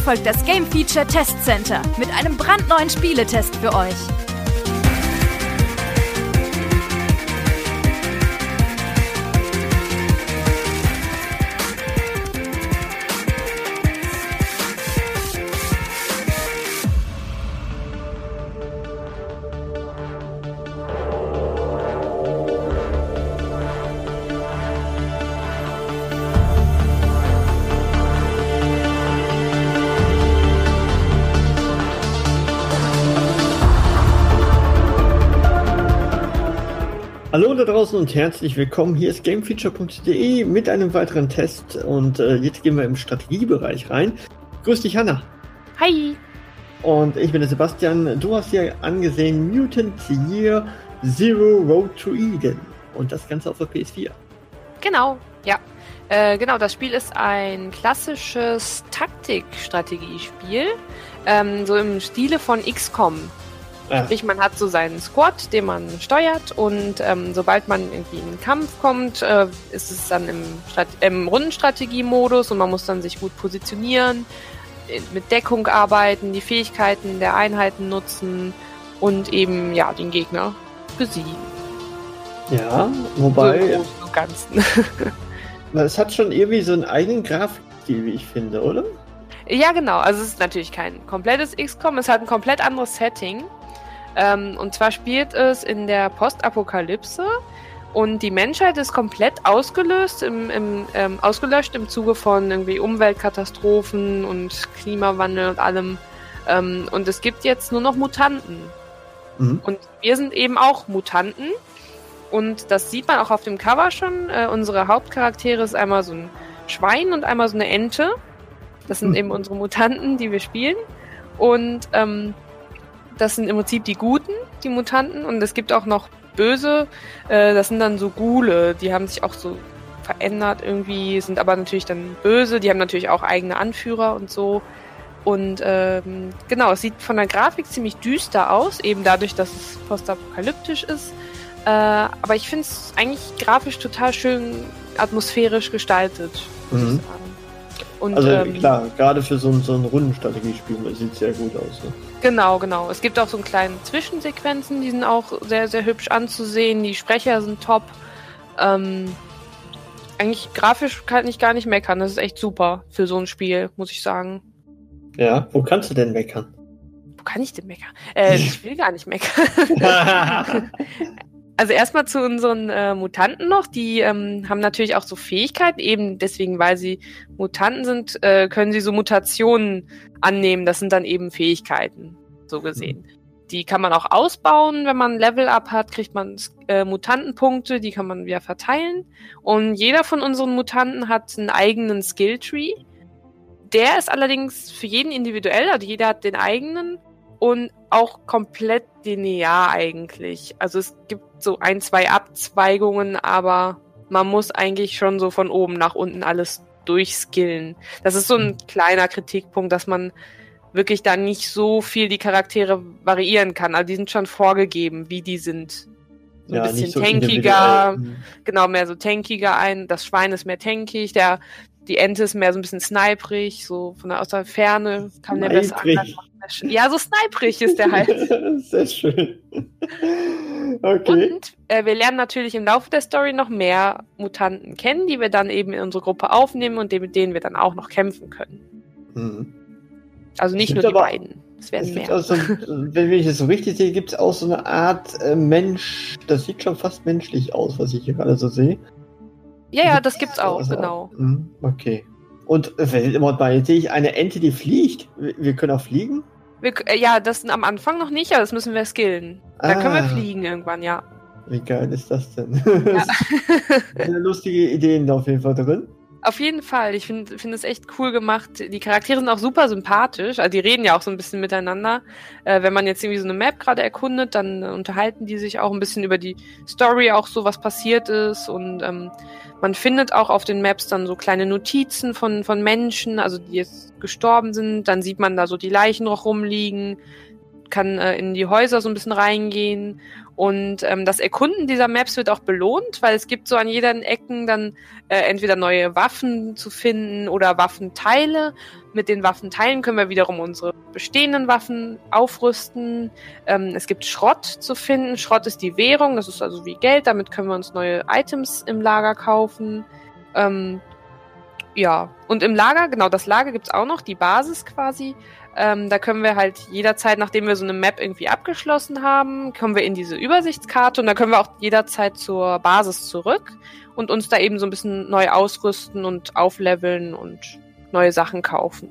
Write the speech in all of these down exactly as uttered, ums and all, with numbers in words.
folgt das Game Feature Test Center mit einem brandneuen Spieletest für euch. Hallo da draußen und herzlich willkommen. Hier ist gamefeature punkt de mit einem weiteren Test und äh, jetzt gehen wir im Strategiebereich rein. Grüß dich, Hanna. Hi. Und ich bin der Sebastian. Du hast hier angesehen Mutant Year Zero Road to Eden und das Ganze auf der P S vier. Genau, ja. Äh, genau, das Spiel ist ein klassisches Taktik-Strategiespiel, ähm, so im Stile von X COM. Ah. Sprich, man hat so seinen Squad, den man steuert und ähm, sobald man irgendwie in den Kampf kommt, äh, ist es dann im, Strat- im Rundenstrategie-Modus und man muss dann sich gut positionieren, mit Deckung arbeiten, die Fähigkeiten der Einheiten nutzen und eben, ja, den Gegner besiegen. Ja, wobei... So im Großen und Ganzen. Es hat schon irgendwie so einen eigenen Grafikstil, wie ich finde, oder? Ja, genau. Also es ist natürlich kein komplettes X COM, es hat ein komplett anderes Setting. Ähm, und zwar spielt es in der Postapokalypse und die Menschheit ist komplett ausgelöst, im, im, ähm, ausgelöscht im Zuge von irgendwie Umweltkatastrophen und Klimawandel und allem. Ähm, und es gibt jetzt nur noch Mutanten. Mhm. Und wir sind eben auch Mutanten. Und das sieht man auch auf dem Cover schon. Äh, unsere Hauptcharaktere ist einmal so ein Schwein und einmal so eine Ente. Das sind mhm. eben unsere Mutanten, die wir spielen. Und ähm, das sind im Prinzip die Guten, die Mutanten. Und es gibt auch noch Böse. Äh, das sind dann so Ghule. Die haben sich auch so verändert irgendwie, sind aber natürlich dann böse. Die haben natürlich auch eigene Anführer und so. Und ähm, genau, es sieht von der Grafik ziemlich düster aus. Eben dadurch, dass es postapokalyptisch ist. Äh, aber ich finde es eigentlich grafisch total schön atmosphärisch gestaltet, muss mhm. ich sagen. Und, also ähm, klar, gerade für so ein, so ein Rundenstrategiespiel sieht es sehr gut aus. Ne? Genau, genau. Es gibt auch so einen kleinen Zwischensequenzen, die sind auch sehr, sehr hübsch anzusehen. Die Sprecher sind top. Ähm, eigentlich grafisch kann ich gar nicht meckern. Das ist echt super für so ein Spiel, muss ich sagen. Ja, wo kannst du denn meckern? Wo kann ich denn meckern? Äh, ich will gar nicht meckern. Also erstmal zu unseren äh, Mutanten noch, die ähm, haben natürlich auch so Fähigkeiten, eben deswegen, weil sie Mutanten sind, äh, können sie so Mutationen annehmen, das sind dann eben Fähigkeiten, so gesehen. Mhm. Die kann man auch ausbauen, wenn man Level-Up hat, kriegt man äh, Mutantenpunkte, die kann man wieder verteilen und jeder von unseren Mutanten hat einen eigenen Skilltree. Der ist allerdings für jeden individuell, also jeder hat den eigenen. Und auch komplett linear eigentlich. Also es gibt so ein, zwei Abzweigungen, aber man muss eigentlich schon so von oben nach unten alles durchskillen. Das ist so ein kleiner Kritikpunkt, dass man wirklich da nicht so viel die Charaktere variieren kann. Also die sind schon vorgegeben, wie die sind. So ein ja, bisschen so tankiger, genau, mehr so tankiger ein. Das Schwein ist mehr tankig, der Die Ente ist mehr so ein bisschen sniperig, so von der, aus der Ferne kann der besser angreifen. Ja, so sniperig ist der halt. Sehr schön. Okay. Und äh, wir lernen natürlich im Laufe der Story noch mehr Mutanten kennen, die wir dann eben in unsere Gruppe aufnehmen und mit denen wir dann auch noch kämpfen können. Mhm. Also nicht nur die aber, beiden. Es werden mehr. Also, wenn ich es so richtig sehe, gibt es auch so eine Art äh, Mensch, das sieht schon fast menschlich aus, was ich hier gerade so sehe. Ja, ja, das gibt's auch, also, genau. Okay. Und immer bei sehe ich eine Ente, die fliegt. Wir können auch fliegen? Wir, ja, das am Anfang noch nicht, aber das müssen wir skillen. Da ah. können wir fliegen irgendwann, ja. Wie geil ist das denn? Ja. Eine lustige Ideen auf jeden Fall drin. Auf jeden Fall. Ich finde find es echt cool gemacht. Die Charaktere sind auch super sympathisch. Also die reden ja auch so ein bisschen miteinander. Äh, wenn man jetzt irgendwie so eine Map gerade erkundet, dann äh, unterhalten die sich auch ein bisschen über die Story, auch so was passiert ist. Und ähm, man findet auch auf den Maps dann so kleine Notizen von, von Menschen, also die jetzt gestorben sind. Dann sieht man da so die Leichen noch rumliegen. kann äh, in die Häuser so ein bisschen reingehen. Und ähm, das Erkunden dieser Maps wird auch belohnt, weil es gibt so an jeder Ecken dann äh, entweder neue Waffen zu finden oder Waffenteile. Mit den Waffenteilen können wir wiederum unsere bestehenden Waffen aufrüsten. Ähm, es gibt Schrott zu finden. Schrott ist die Währung, das ist also wie Geld. Damit können wir uns neue Items im Lager kaufen. Ähm, ja, und im Lager, genau, das Lager gibt's auch noch, die Basis quasi. Ähm, da können wir halt jederzeit, nachdem wir so eine Map irgendwie abgeschlossen haben, kommen wir in diese Übersichtskarte und da können wir auch jederzeit zur Basis zurück und uns da eben so ein bisschen neu ausrüsten und aufleveln und neue Sachen kaufen.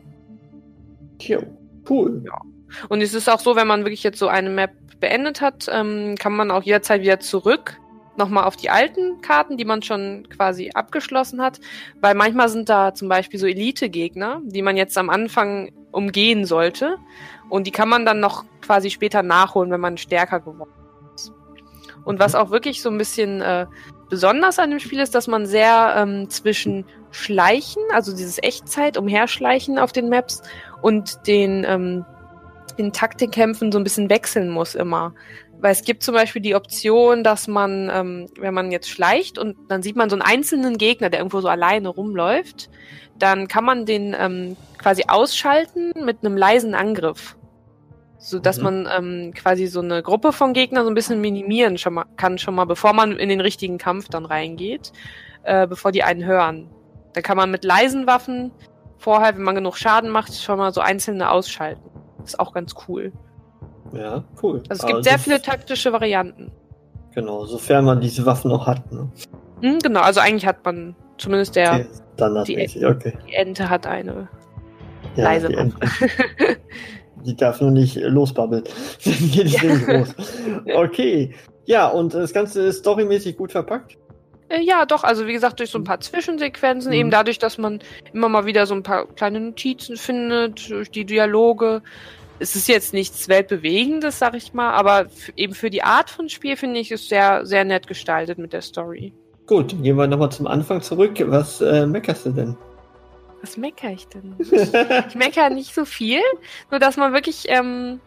Jo, cool. Ja. Und es ist auch so, wenn man wirklich jetzt so eine Map beendet hat, ähm, kann man auch jederzeit wieder zurück nochmal auf die alten Karten, die man schon quasi abgeschlossen hat, weil manchmal sind da zum Beispiel so Elite-Gegner, die man jetzt am Anfang umgehen sollte und die kann man dann noch quasi später nachholen, wenn man stärker geworden ist. Und was auch wirklich so ein bisschen äh, besonders an dem Spiel ist, dass man sehr ähm, zwischen Schleichen, also dieses Echtzeit, Umherschleichen auf den Maps und den, ähm, den Taktikkämpfen so ein bisschen wechseln muss immer. Weil es gibt zum Beispiel die Option, dass man, ähm, wenn man jetzt schleicht und dann sieht man so einen einzelnen Gegner, der irgendwo so alleine rumläuft, dann kann man den ähm, quasi ausschalten mit einem leisen Angriff. So dass mhm. man ähm, quasi so eine Gruppe von Gegnern so ein bisschen minimieren schon mal, kann schon mal, bevor man in den richtigen Kampf dann reingeht, äh, bevor die einen hören. Dann kann man mit leisen Waffen vorher, wenn man genug Schaden macht, schon mal so einzelne ausschalten. Das ist auch ganz cool. Ja, cool. Also es gibt also sehr viele taktische Varianten. Genau, sofern man diese Waffen noch hat, ne? Hm, genau, also eigentlich hat man zumindest der okay, standardmäßig, die, okay. Die Ente hat eine ja, leise die Waffe. Ente. Die darf nur nicht losbabbeln. Dann geht es nicht los. Okay. Ja, und das Ganze ist storymäßig gut verpackt? Äh, ja, doch, also wie gesagt, durch so ein paar Zwischensequenzen, mhm. eben dadurch, dass man immer mal wieder so ein paar kleine Notizen findet, durch die Dialoge. Es ist jetzt nichts Weltbewegendes, sag ich mal, aber f- eben für die Art von Spiel, finde ich, ist sehr, sehr nett gestaltet mit der Story. Gut, gehen wir nochmal zum Anfang zurück. Was äh, meckerst du denn? Was meckere ich denn? Ich meckere nicht so viel, nur dass man wirklich, ähm,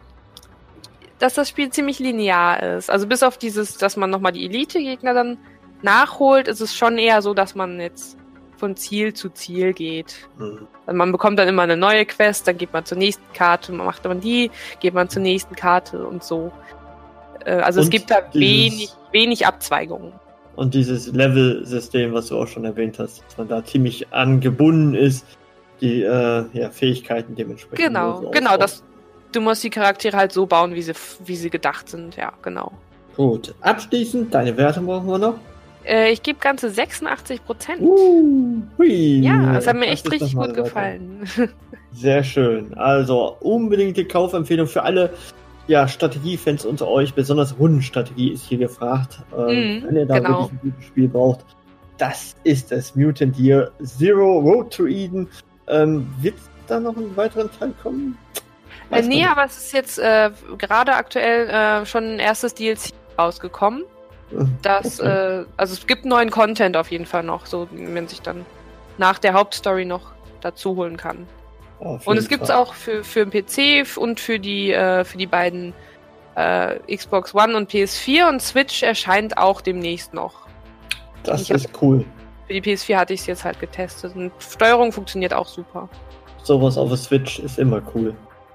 dass das Spiel ziemlich linear ist. Also bis auf dieses, dass man nochmal die Elite-Gegner dann nachholt, ist es schon eher so, dass man jetzt von Ziel zu Ziel geht. Mhm. Also man bekommt dann immer eine neue Quest, dann geht man zur nächsten Karte, man macht dann die, geht man zur nächsten Karte und so. Äh, also und es gibt da wenig, wenig Abzweigungen. Und dieses Level-System, was du auch schon erwähnt hast, dass man da ziemlich angebunden ist, die äh, ja, Fähigkeiten dementsprechend. Genau, so genau. Das, du musst die Charaktere halt so bauen, wie sie, wie sie gedacht sind. Ja, genau. Gut. Abschließend, deine Werte brauchen wir noch. Äh, ich gebe ganze sechsundachtzig Prozent. Uh, hui. Ja, das hat mir echt das richtig gut weiter. gefallen. Sehr schön. Also unbedingte Kaufempfehlung für alle ja, Strategiefans unter euch. Besonders Rundenstrategie ist hier gefragt. Ähm, mm, wenn ihr da genau. wirklich ein gutes Spiel braucht, das ist das Mutant Year Zero Road to Eden. Ähm, wird da noch einen weiteren Teil kommen? Äh, nee, aber es ist jetzt äh, gerade aktuell äh, schon ein erstes D L C rausgekommen. Das, okay. äh, also es gibt neuen Content auf jeden Fall noch, so wie man sich dann nach der Hauptstory noch dazu holen kann. Oh, und es gibt es auch für, für den P C und für die, äh, für die beiden äh, Xbox One und P S vier und Switch erscheint auch demnächst noch. Das ich ist hab, cool. Für die P S vier hatte ich es jetzt halt getestet und Steuerung funktioniert auch super. Sowas auf der Switch ist immer cool.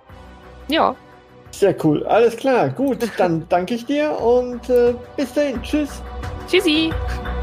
Ja. Sehr cool. Alles klar. Gut, dann danke ich dir und äh, bis dahin. Tschüss. Tschüssi.